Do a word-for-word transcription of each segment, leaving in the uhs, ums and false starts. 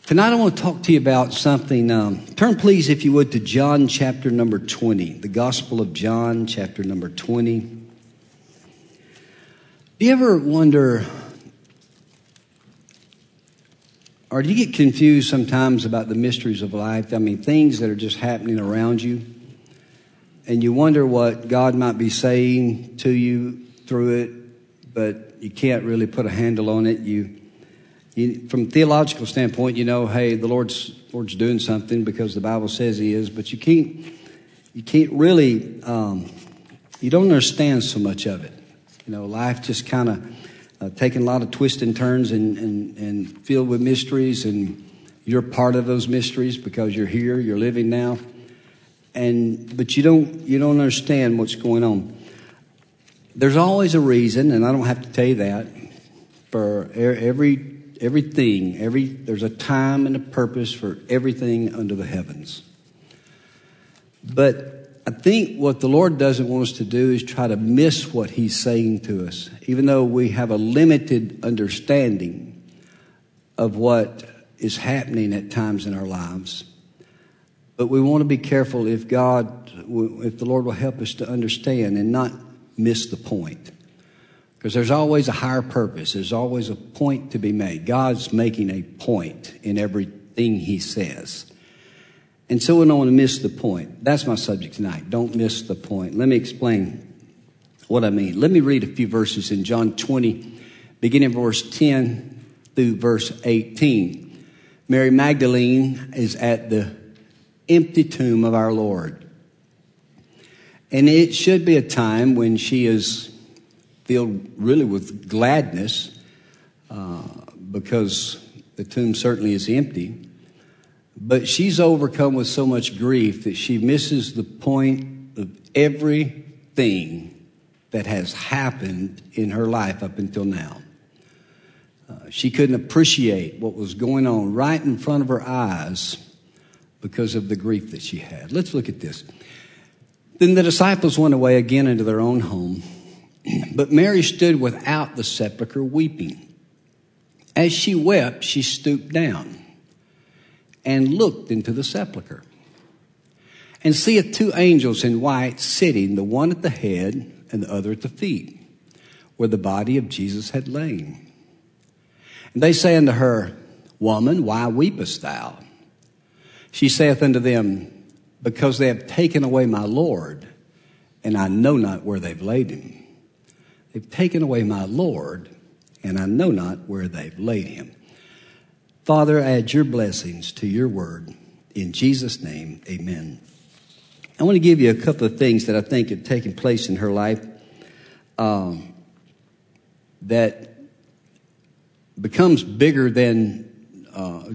Tonight I want to talk to you about something. Um, turn please, if you would, to John chapter number twenty. The Gospel of John chapter number twenty. Do you ever wonder, or do you get confused sometimes about the mysteries of life? I mean, things that are just happening around you. And you wonder what God might be saying to you through it, but you can't really put a handle on it. You You, from a theological standpoint, you know, hey, the Lord's Lord's doing something because the Bible says He is, but you can't you can't really um, you don't understand so much of it. You know, life just kind of uh, taking a lot of twists and turns and, and and filled with mysteries, and you're part of those mysteries because you're here, you're living now, and but you don't you don't understand what's going on. There's always a reason, and I don't have to tell you that for every. Everything, every there's a time and a purpose for everything under the heavens. But I think what the Lord doesn't want us to do is try to miss what He's saying to us, even though we have a limited understanding of what is happening at times in our lives. But we want to be careful if God, if the Lord will help us to understand and not miss the point. Because there's always a higher purpose. There's always a point to be made. God's making a point in everything He says. And so we don't want to miss the point. That's my subject tonight. Don't miss the point. Let me explain what I mean. Let me read a few verses in John twenty, beginning verse ten through verse eighteen. Mary Magdalene is at the empty tomb of our Lord. And it should be a time when she is filled really with gladness uh, because the tomb certainly is empty. But she's overcome with so much grief that she misses the point of everything that has happened in her life up until now. Uh, she couldn't appreciate what was going on right in front of her eyes because of the grief that she had. Let's look at this. Then the disciples went away again into their own home. But Mary stood without the sepulchre weeping. As she wept, she stooped down and looked into the sepulchre, and seeth two angels in white sitting, the one at the head and the other at the feet, where the body of Jesus had lain. And they say unto her, Woman, why weepest thou? She saith unto them, Because they have taken away my Lord, and I know not where they've laid him. They've taken away my Lord, and I know not where they've laid him. Father, add your blessings to your word. In Jesus' name, amen. I want to give you a couple of things that I think have taken place in her life um, that becomes bigger than... Uh,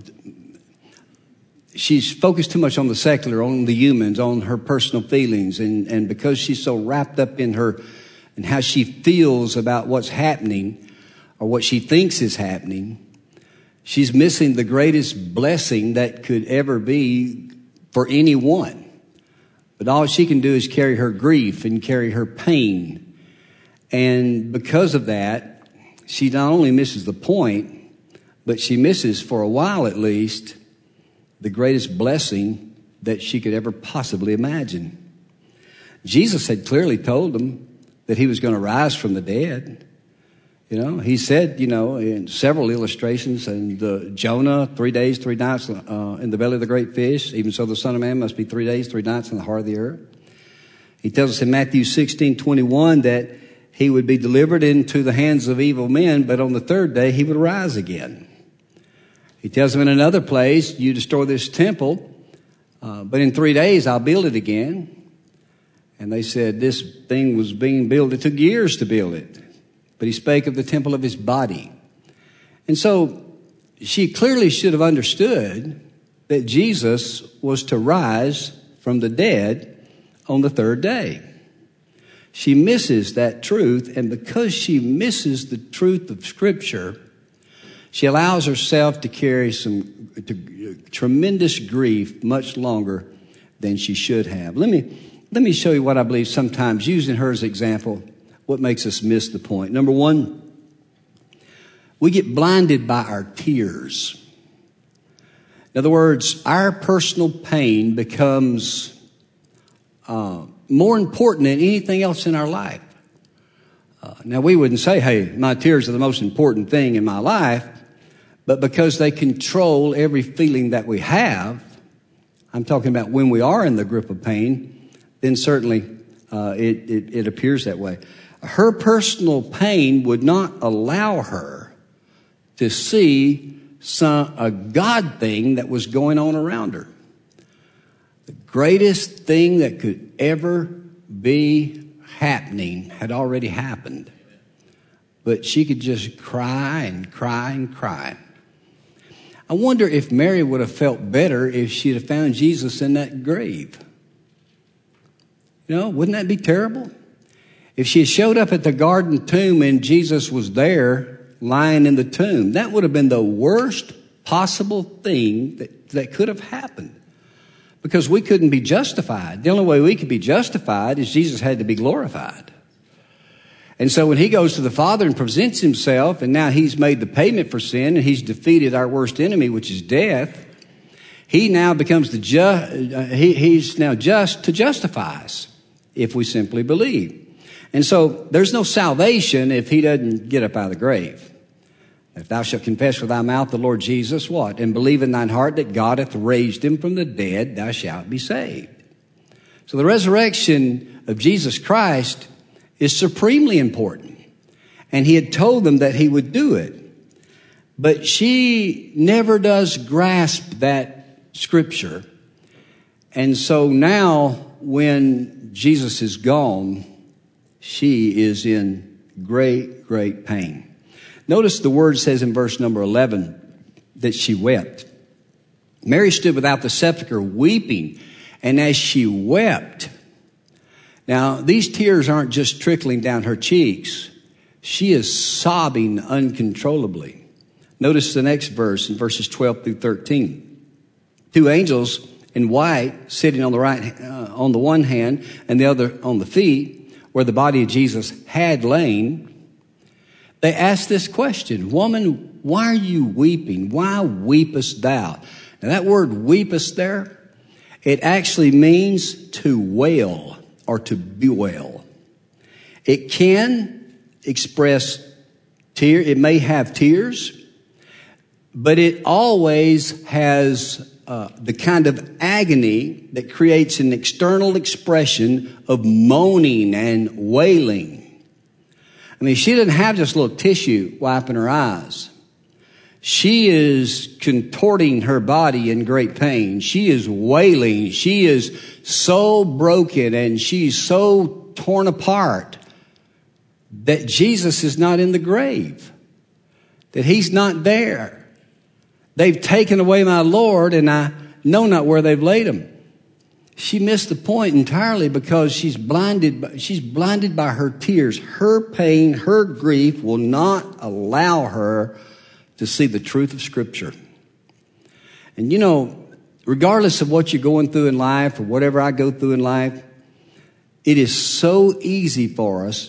she's focused too much on the secular, on the humans, on her personal feelings. And, and because she's so wrapped up in her... and how she feels about what's happening or what she thinks is happening, she's missing the greatest blessing that could ever be for anyone. But all she can do is carry her grief and carry her pain. And because of that, she not only misses the point, but she misses, for a while at least, the greatest blessing that she could ever possibly imagine. Jesus had clearly told them that he was going to rise from the dead. You know, he said, you know, in several illustrations, and uh, Jonah, three days, three nights uh, in the belly of the great fish. Even so, the Son of Man must be three days, three nights in the heart of the earth. He tells us in Matthew sixteen twenty-one that he would be delivered into the hands of evil men, but on the third day he would rise again. He tells them in another place, you destroy this temple, uh, but in three days I'll build it again. And they said this thing was being built. It took years to build it. But he spake of the temple of his body. And so she clearly should have understood that Jesus was to rise from the dead on the third day. She misses that truth. And because she misses the truth of Scripture, she allows herself to carry some to, uh, tremendous grief much longer than she should have. Let me... Let me show you what I believe sometimes, using her as an example, what makes us miss the point. Number one, we get blinded by our tears. In other words, our personal pain becomes uh, more important than anything else in our life. Uh, now, we wouldn't say, hey, my tears are the most important thing in my life, but because they control every feeling that we have, I'm talking about when we are in the grip of pain, then certainly uh, it, it, it appears that way. Her personal pain would not allow her to see some, a God thing that was going on around her. The greatest thing that could ever be happening had already happened. But she could just cry and cry and cry. I wonder if Mary would have felt better if she'd have found Jesus in that grave. You know, wouldn't that be terrible? If she had showed up at the garden tomb and Jesus was there lying in the tomb, that would have been the worst possible thing that, that could have happened. Because we couldn't be justified. The only way we could be justified is Jesus had to be glorified. And so when he goes to the Father and presents himself, and now he's made the payment for sin, and he's defeated our worst enemy, which is death, he now becomes the ju- uh, he, he's now just to justify us if we simply believe. And so there's no salvation if he doesn't get up out of the grave. If thou shalt confess with thy mouth the Lord Jesus, what? And believe in thine heart that God hath raised him from the dead, thou shalt be saved. So the resurrection of Jesus Christ is supremely important. And he had told them that he would do it. But she never does grasp that scripture. And so now when Jesus is gone, she is in great, great pain. Notice the word says in verse number eleven that she wept. Mary stood without the sepulchre weeping. And as she wept, now these tears aren't just trickling down her cheeks. She is sobbing uncontrollably. Notice the next verse in verses twelve through thirteen. Two angels in white sitting on the right, uh, on the one hand and the other on the feet where the body of Jesus had lain. They asked this question, woman, why are you weeping? Why weepest thou? Now that word weepest there, it actually means to wail or to bewail. It can express tear. It may have tears, but it always has uh, the kind of agony that creates an external expression of moaning and wailing. I mean, she didn't have just a little tissue wiping her eyes. She is contorting her body in great pain. She is wailing. She is so broken and she's so torn apart that Jesus is not in the grave, that he's not there. They've taken away my Lord and I know not where they've laid him. She missed the point entirely because she's blinded by, she's blinded by her tears. Her pain, her grief will not allow her to see the truth of Scripture. And you know, regardless of what you're going through in life or whatever I go through in life, it is so easy for us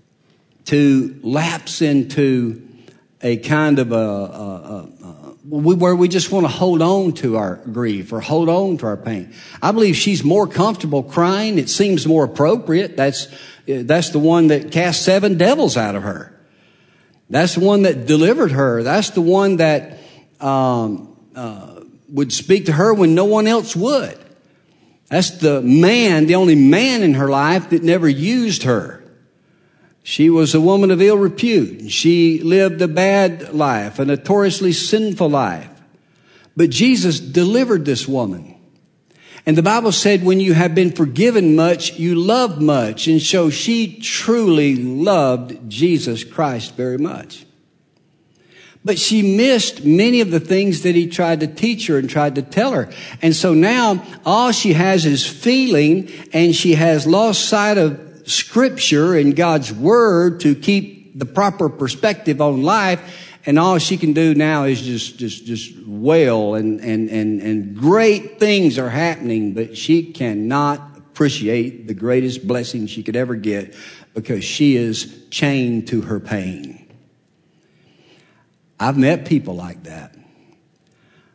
to lapse into a kind of a, a, a, a where we just want to hold on to our grief or hold on to our pain. I believe she's more comfortable crying. It seems more appropriate. That's, that's the one that cast seven devils out of her. That's the one that delivered her. That's the one that um, uh, would speak to her when no one else would. That's the man, the only man in her life that never used her. She was a woman of ill repute. She lived a bad life, a notoriously sinful life. But Jesus delivered this woman. And the Bible said, when you have been forgiven much, you love much. And so she truly loved Jesus Christ very much. But she missed many of the things that he tried to teach her and tried to tell her. And so now all she has is feeling, and she has lost sight of Scripture and God's Word to keep the proper perspective on life. And all she can do now is just, just, just wail, and, and, and, and great things are happening, but she cannot appreciate the greatest blessing she could ever get because she is chained to her pain. I've met people like that. Uh,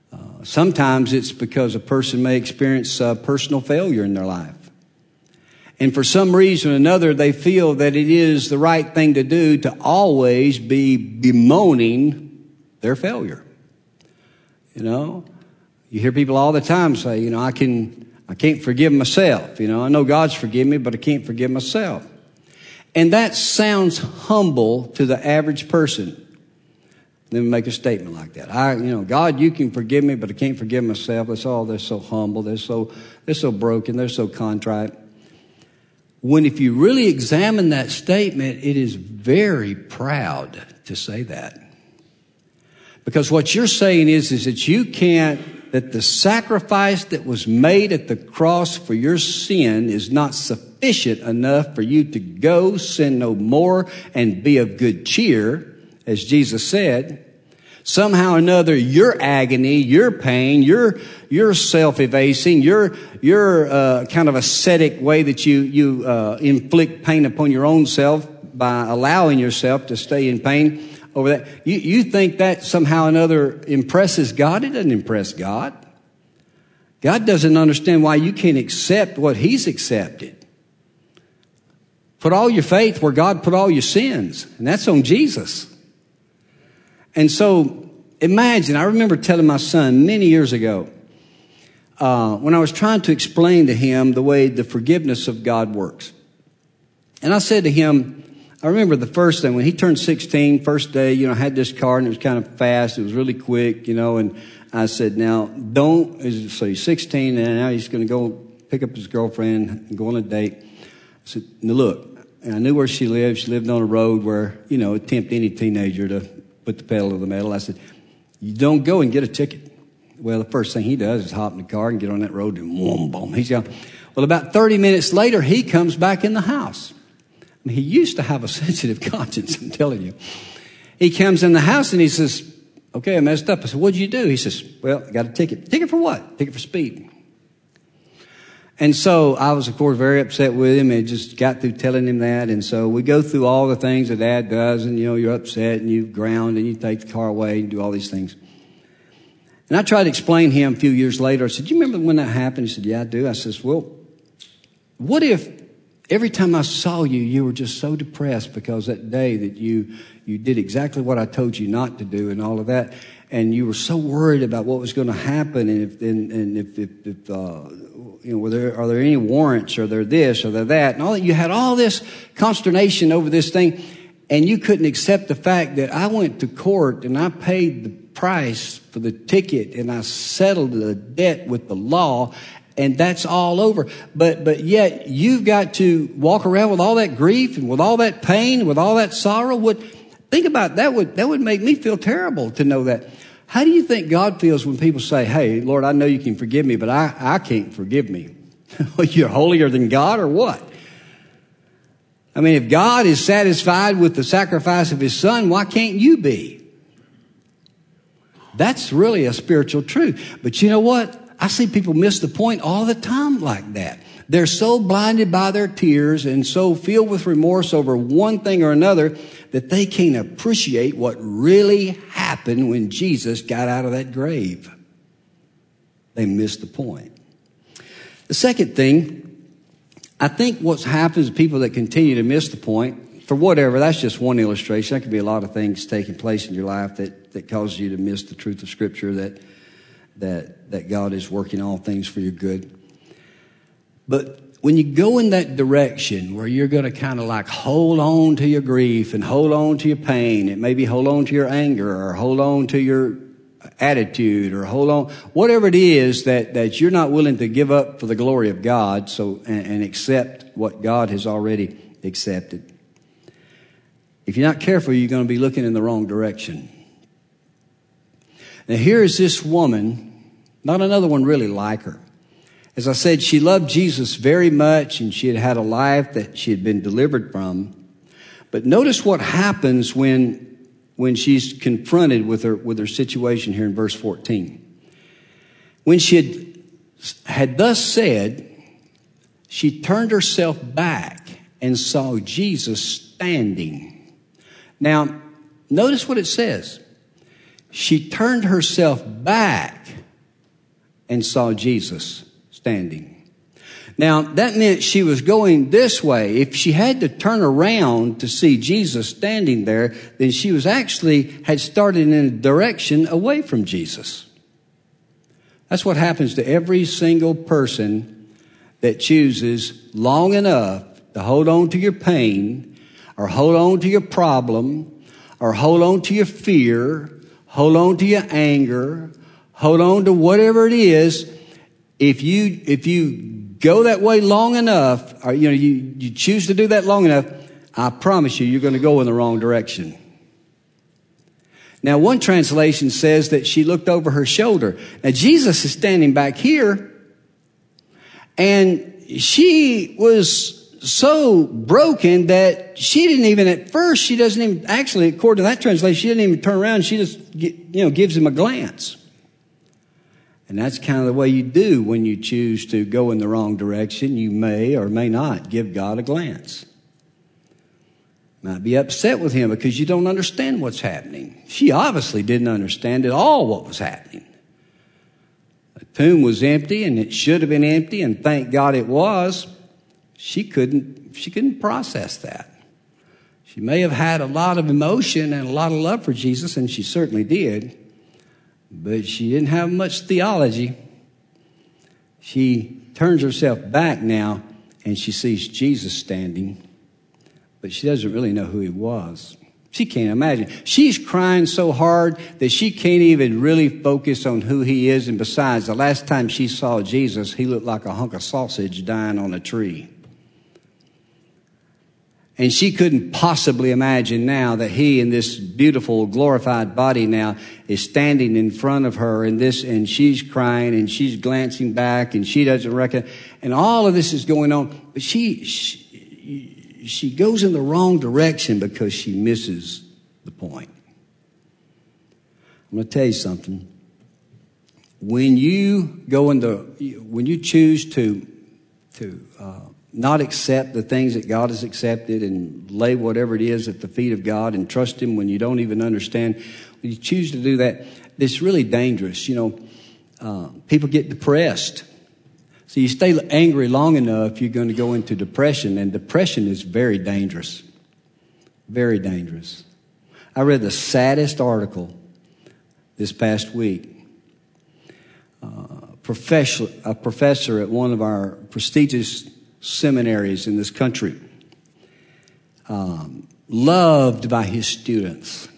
sometimes it's because a person may experience uh, personal failure in their life. And for some reason or another, they feel that it is the right thing to do to always be bemoaning their failure. You know, you hear people all the time say, you know, I can, I can't forgive myself. You know, I know God's forgiven me, but I can't forgive myself. And that sounds humble to the average person. Let me make a statement like that. I, you know, God, you can forgive me, but I can't forgive myself. That's all. They're so humble. They're so, they're so broken. They're so contrite. When if you really examine that statement, it is very proud to say that. Because what you're saying is, is that you can't, that the sacrifice that was made at the cross for your sin is not sufficient enough for you to go, sin no more, and be of good cheer, as Jesus said. Somehow or another, your agony, your pain, your your self-evasing, your your uh, kind of ascetic way that you you uh, inflict pain upon your own self by allowing yourself to stay in pain over that. You you think that somehow or another impresses God? It doesn't impress God. God doesn't understand why you can't accept what He's accepted. Put all your faith where God put all your sins, and that's on Jesus. And so imagine, I remember telling my son many years ago, uh, when I was trying to explain to him the way the forgiveness of God works. And I said to him, I remember the first thing, when he turned sixteen, first day, you know, I had this car and it was kind of fast. It was really quick, you know, and I said, now don't, so he's sixteen and now he's going to go pick up his girlfriend and go on a date. I said, now look, and I knew where she lived. She lived on a road where, you know, it'd tempt any teenager to put the pedal to the metal. I said, you don't go and get a ticket. Well, the first thing he does is hop in the car and get on that road and boom, boom, he's gone. Well, about thirty minutes later, he comes back in the house. I mean, he used to have a sensitive conscience, I'm telling you. He comes in the house and he says, okay, I messed up. I said, what'd you do? He says, well, I got a ticket. Ticket for what? Ticket for speed. And so I was, of course, very upset with him and just got through telling him that. And so we go through all the things that Dad does, and, you know, you're upset and you ground and you take the car away and do all these things. And I tried to explain to him a few years later. I said, do you remember when that happened? He said, yeah, I do. I says, well, what if every time I saw you, you were just so depressed because that day that you, you did exactly what I told you not to do and all of that. And you were so worried about what was going to happen, and if and, and if, if, if uh, you know, were there are there any warrants? Are there this? Are there that? And all that. You had all this consternation over this thing, and you couldn't accept the fact that I went to court and I paid the price for the ticket and I settled the debt with the law, and that's all over. But but yet you've got to walk around with all that grief and with all that pain, with all that sorrow. What? Think about that. Would that would make me feel terrible to know that. How do you think God feels when people say, hey, Lord, I know you can forgive me, but I, I can't forgive me? You're holier than God or what? I mean, if God is satisfied with the sacrifice of His Son, why can't you be? That's really a spiritual truth. But you know what? I see people miss the point all the time like that. They're so blinded by their tears and so filled with remorse over one thing or another that they can't appreciate what really happened when Jesus got out of that grave. They missed the point. The second thing, I think what's happened is people that continue to miss the point, for whatever, that's just one illustration. There could be a lot of things taking place in your life that, that cause you to miss the truth of Scripture, that, that, that God is working all things for your good. But when you go in that direction where you're going to kind of like hold on to your grief and hold on to your pain, and maybe hold on to your anger or hold on to your attitude or hold on, whatever it is that, that you're not willing to give up for the glory of God, so and, and accept what God has already accepted. If you're not careful, you're going to be looking in the wrong direction. Now here is this woman, not another one really like her. As I said, she loved Jesus very much, and she had had a life that she had been delivered from. But notice what happens when, when she's confronted with her, with her situation here in verse fourteen. When she had, had thus said, she turned herself back and saw Jesus standing. Now, notice what it says. She turned herself back and saw Jesus standing. Now, that meant she was going this way. If she had to turn around to see Jesus standing there, then she was actually had started in a direction away from Jesus. That's what happens to every single person that chooses long enough to hold on to your pain, or hold on to your problem, or hold on to your fear, hold on to your anger, hold on to whatever it is. If you, if you go that way long enough, or, you know, you, you choose to do that long enough, I promise you, you're going to go in the wrong direction. Now, one translation says that she looked over her shoulder. Now, Jesus is standing back here, and she was so broken that she didn't even, at first, she doesn't even, actually, according to that translation, she didn't even turn around. She just, you know, gives him a glance. And that's kind of the way you do when you choose to go in the wrong direction. You may or may not give God a glance. Might be upset with him because you don't understand what's happening. She obviously didn't understand at all what was happening. The tomb was empty, and it should have been empty, and thank God it was. She couldn't, she couldn't process that. She may have had a lot of emotion and a lot of love for Jesus, and she certainly did. But she didn't have much theology. She turns herself back now, and she sees Jesus standing. But she doesn't really know who he was. She can't imagine. She's crying so hard that she can't even really focus on who he is. And besides, the last time she saw Jesus, he looked like a hunk of sausage dying on a tree. And she couldn't possibly imagine now that he, in this beautiful, glorified body now, is standing in front of her, and this, and she's crying, and she's glancing back, and she doesn't reckon, and all of this is going on. But she, she, she goes in the wrong direction because she misses the point. I'm going to tell you something. When you go in the, when you choose to, to, uh, not accept the things that God has accepted and lay whatever it is at the feet of God and trust him when you don't even understand. When you choose to do that, it's really dangerous. You know, uh, people get depressed. So you stay angry long enough, you're going to go into depression, and depression is very dangerous. Very dangerous. I read the saddest article this past week. Uh, professor, a professor at one of our prestigious seminaries in this country, um, loved by his students.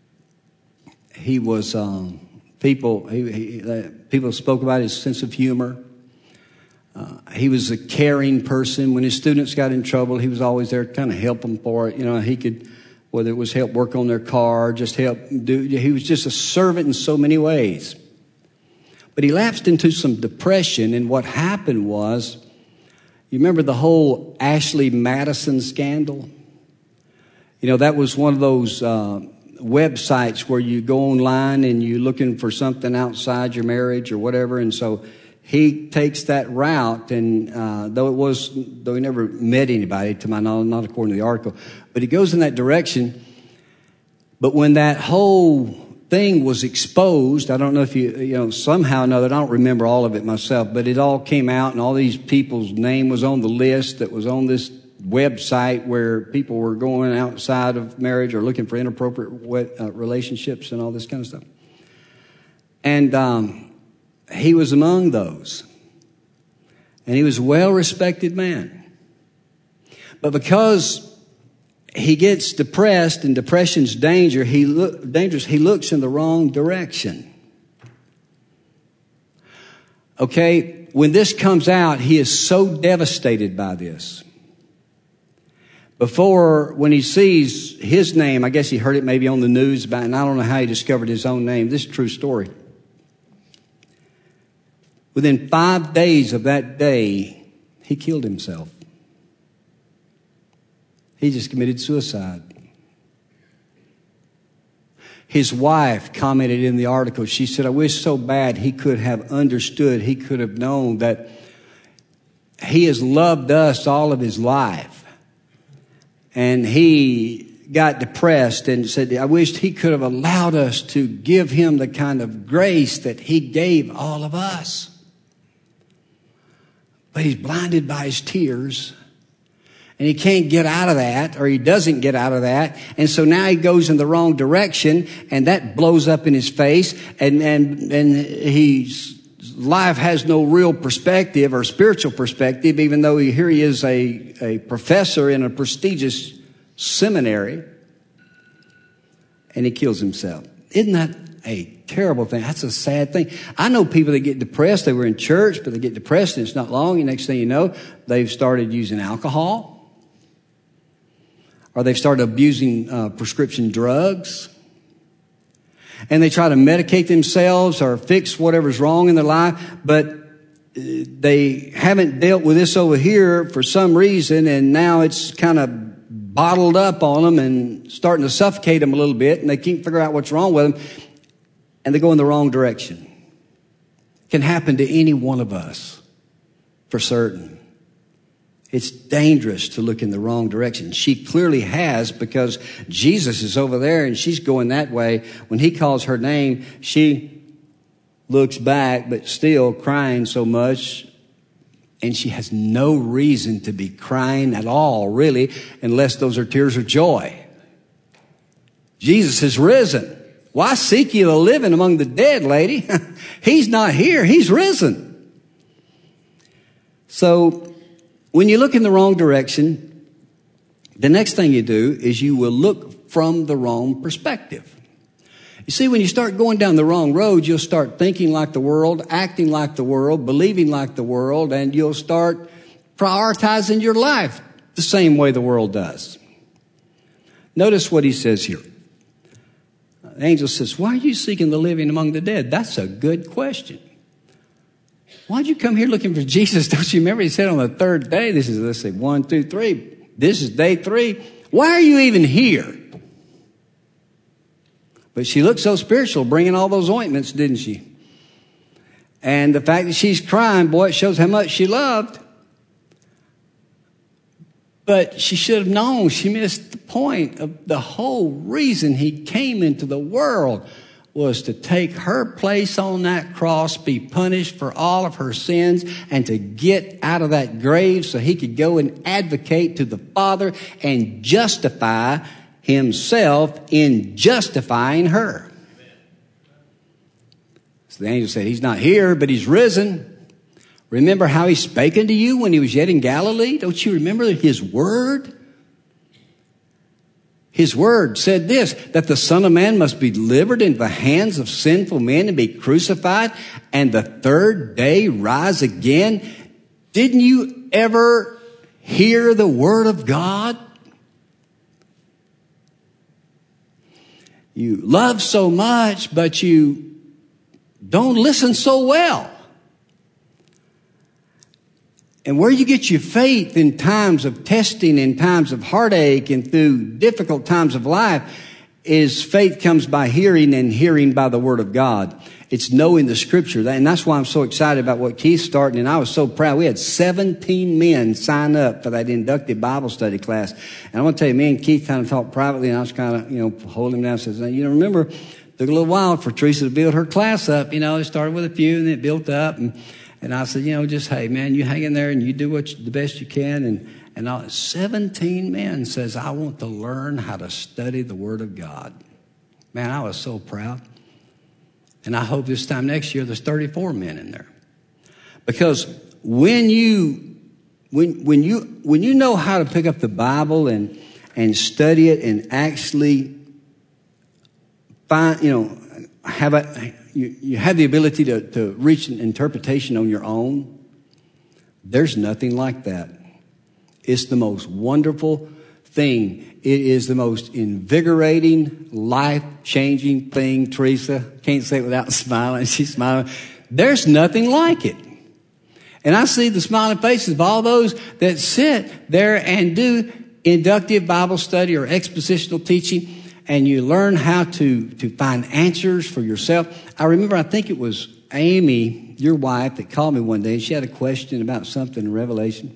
He was um, people. He, he, uh, people spoke about his sense of humor. Uh, he was a caring person. When his students got in trouble, he was always there to kind of help them for it. You know, he could, whether it was help work on their car, just help do. He was just a servant in so many ways. But he lapsed into some depression, and what happened was, you remember the whole Ashley Madison scandal? You know, that was one of those uh, websites where you go online and you're looking for something outside your marriage or whatever. And so he takes that route, and uh, though it was, though he never met anybody, to my knowledge, not according to the article, but he goes in that direction. But when that whole thing was exposed, I don't know if you, you know, somehow or another, I don't remember all of it myself, but it all came out, and all these people's name was on the list that was on this website where people were going outside of marriage or looking for inappropriate uh, relationships and all this kind of stuff. And um, he was among those. And he was a well-respected man. But because he gets depressed, and depression's danger. He look, dangerous. He looks in the wrong direction. Okay, when this comes out, he is so devastated by this. Before, when he sees his name, I guess he heard it maybe on the news about, and I don't know how he discovered his own name. This is a true story. Within five days of that day, he killed himself. He just committed suicide. His wife commented in the article, she said, I wish so bad he could have understood, he could have known that he has loved us all of his life. And he got depressed and said, I wished he could have allowed us to give him the kind of grace that he gave all of us. but he's blinded by his tears. And he can't get out of that, or he doesn't get out of that. And so now he goes in the wrong direction, and that blows up in his face. And, and, and he's, life has no real perspective or spiritual perspective, even though he, here he is a, a professor in a prestigious seminary. And he kills himself. Isn't that a terrible thing? That's a sad thing. I know people that get depressed. They were in church, but they get depressed, and it's not long. And next thing you know, they've started using alcohol. Or they've started abusing uh, prescription drugs. And they try to medicate themselves or fix whatever's wrong in their life. But they haven't dealt with this over here for some reason. And now it's kind of bottled up on them and starting to suffocate them a little bit. And they can't figure out what's wrong with them. And they go in the wrong direction. It can happen to any one of us for certain. It's dangerous to look in the wrong direction. She clearly has, because Jesus is over there and she's going that way. When he calls her name, she looks back, but still crying so much. And she has no reason to be crying at all, really, unless those are tears of joy. Jesus is risen. Why seek ye the living among the dead, lady? He's not here. He's risen. So, when you look in the wrong direction, the next thing you do is you will look from the wrong perspective. You see, when you start going down the wrong road, you'll start thinking like the world, acting like the world, believing like the world, and you'll start prioritizing your life the same way the world does. Notice what he says here. The angel says, why are you seeking the living among the dead? That's a good question. Why'd you come here looking for Jesus? Don't you remember he said on the third day, this is, let's say, one, two, three. This is day three. Why are you even here? But she looked so spiritual bringing all those ointments, didn't she? And the fact that she's crying, boy, it shows how much she loved. But she should have known. She missed the point of the whole reason he came into the world was to take her place on that cross, be punished for all of her sins, and to get out of that grave so he could go and advocate to the Father and justify himself in justifying her. So the angel said, he's not here, but he's risen. Remember how he spake unto you when he was yet in Galilee? Don't you remember his word? His word said this, that the Son of Man must be delivered into the hands of sinful men and be crucified, and the third day rise again. Didn't you ever hear the word of God? You love so much, but you don't listen so well. And where you get your faith in times of testing, in times of heartache, and through difficult times of life, is faith comes by hearing, and hearing by the Word of God. It's knowing the Scripture. And that's why I'm so excited about what Keith's starting. And I was so proud. We had seventeen men sign up for that inductive Bible study class. And I want to tell you, me and Keith kind of talked privately, and I was kind of, you know, holding him down and says, you know, remember, it took a little while for Teresa to build her class up. You know, it started with a few, and it built up. And And I said, you know, just, hey, man, you hang in there and you do what you, the best you can. And, and all, seventeen men says, I want to learn how to study the Word of God. Man, I was so proud. And I hope this time next year there's thirty-four men in there. Because when you, when, when you, when you know how to pick up the Bible and, and study it and actually find, you know, have a, You, you have the ability to, to reach an interpretation on your own. There's nothing like that. It's the most wonderful thing. It is the most invigorating, life-changing thing. Teresa can't say it without smiling. She's smiling. There's nothing like it. And I see the smiling faces of all those that sit there and do inductive Bible study or expositional teaching. And you learn how to, to find answers for yourself. I remember, I think it was Amy, your wife, that called me one day. And she had a question about something in Revelation.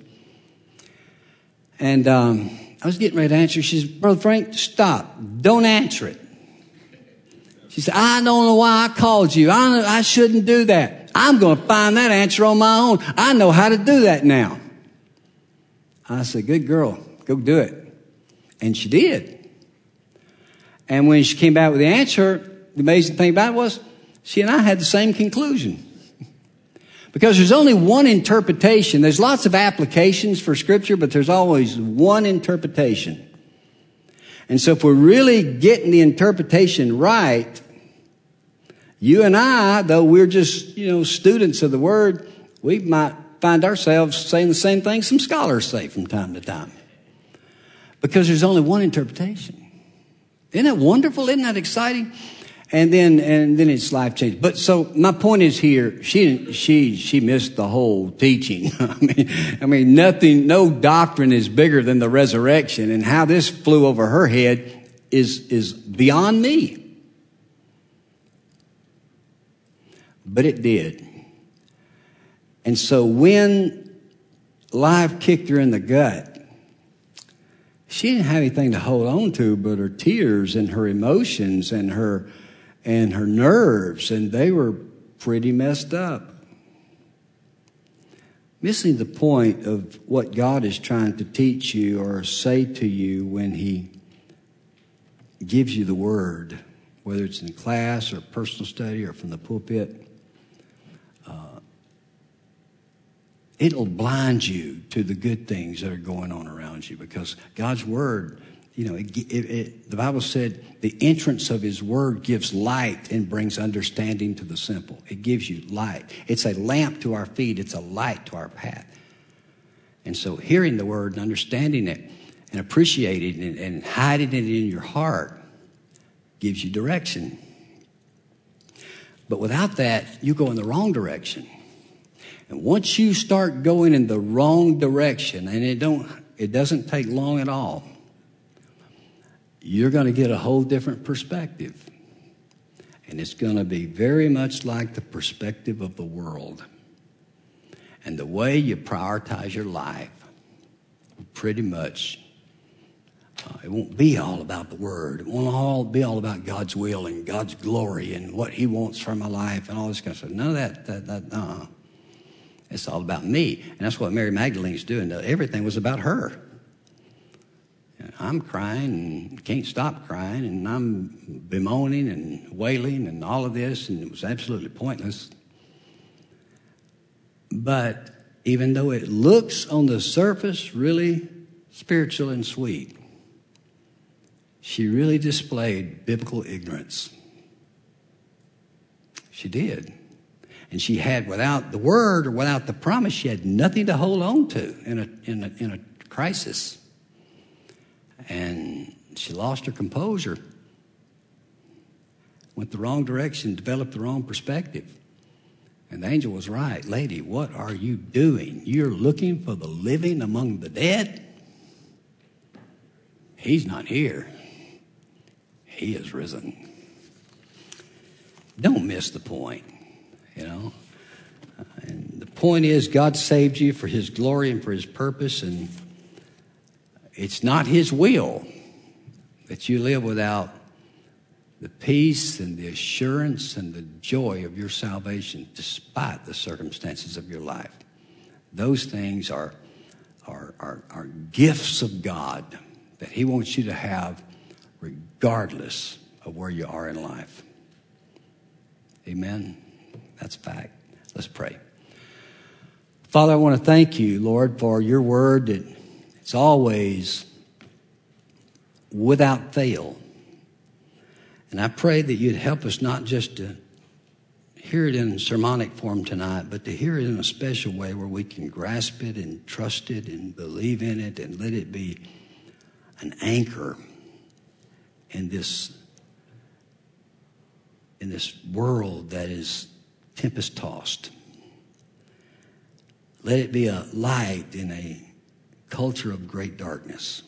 And um, I was getting ready to answer. She said, Brother Frank, stop. Don't answer it. She said, I don't know why I called you. I, I shouldn't do that. I'm going to find that answer on my own. I know how to do that now. I said, good girl, go do it. And she did. And when she came back with the answer, the amazing thing about it was she and I had the same conclusion. Because there's only one interpretation. There's lots of applications for Scripture, but there's always one interpretation. And so if we're really getting the interpretation right, you and I, though we're just, you know, students of the Word, we might find ourselves saying the same thing some scholars say from time to time. Because there's only one interpretation. Isn't that wonderful? Isn't that exciting? And then, and then it's life changing. But so my point is here, she, she, she missed the whole teaching. I mean, I mean, nothing, no doctrine is bigger than the resurrection, and how this flew over her head is, is beyond me. But it did. And so when life kicked her in the gut, she didn't have anything to hold on to but her tears and her emotions and her and her nerves, and they were pretty messed up. Missing the point of what God is trying to teach you or say to you when He gives you the Word, whether it's in class or personal study or from the pulpit. Uh, it'll blind you to the good things that are going on around you, because God's Word, you know, it, it, it, the Bible said the entrance of His Word gives light and brings understanding to the simple. It gives you light. It's a lamp to our feet. It's a light to our path. And so hearing the Word and understanding it and appreciating it and hiding it in your heart gives you direction. But without that, you go in the wrong direction. And once you start going in the wrong direction, and it don't, it doesn't take long at all, you're going to get a whole different perspective. And it's going to be very much like the perspective of the world. And the way you prioritize your life, pretty much, uh, it won't be all about the Word. It won't all be all about God's will and God's glory and what He wants for my life and all this kind of stuff. None of that, that, that uh, it's all about me. And that's what Mary Magdalene's doing. Everything was about her. I'm crying and can't stop crying, and I'm bemoaning and wailing and all of this, and it was absolutely pointless. But even though it looks on the surface really spiritual and sweet, she really displayed biblical ignorance. She did. And she had, without the Word or without the promise, she had nothing to hold on to in a, in a, in a crisis. And she lost her composure, went the wrong direction, developed the wrong perspective. And the angel was right. Lady, what are you doing? You're looking for the living among the dead? He's not here. He is risen. Don't miss the point, you know. Uh, and the point is, God saved you for His glory and for His purpose, and it's not His will that you live without the peace and the assurance and the joy of your salvation despite the circumstances of your life. Those things are, are, are, are gifts of God that He wants you to have regardless of where you are in life. Amen? That's fact. Let's pray. Father, I want to thank you, Lord, for your word that it's always without fail. And I pray that you'd help us not just to hear it in sermonic form tonight, but to hear it in a special way where we can grasp it and trust it and believe in it and let it be an anchor in this, in this world that is tempest-tossed. Let it be a light in a culture of great darkness.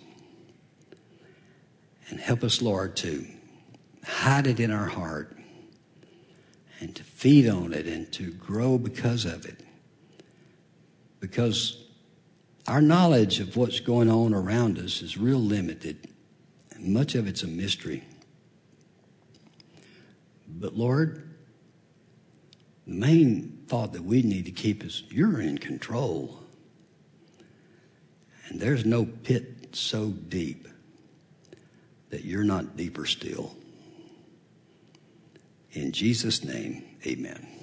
And help us, Lord, to hide it in our heart and to feed on it and to grow because of it. Because our knowledge of what's going on around us is real limited, and much of it's a mystery. But Lord, The main thought that we need to keep is you're in control. And there's no pit so deep that you're not deeper still. In Jesus' name, amen.